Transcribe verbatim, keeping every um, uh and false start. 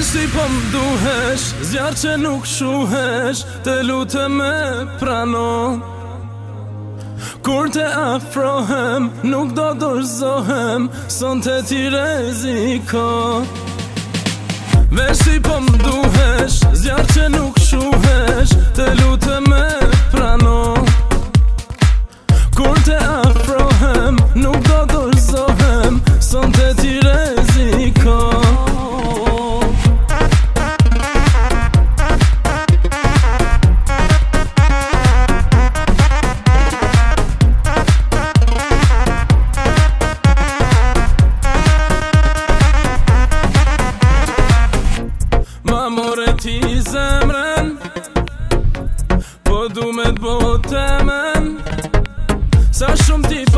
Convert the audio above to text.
Veshti po m'duhesh, zjarë që nuk shuhesh, të lutë me prano. Kur të afrohem, nuk do dorëzohem, son të ti reziko. Veshti po m'duhesh, zjarë që nuk shuhesh, të lutë me prano. Kur të afrohem, nuk do dorëzohem, son të ti reziko. Ma more ti zemren, po du me t'bo temen, sa shumë ti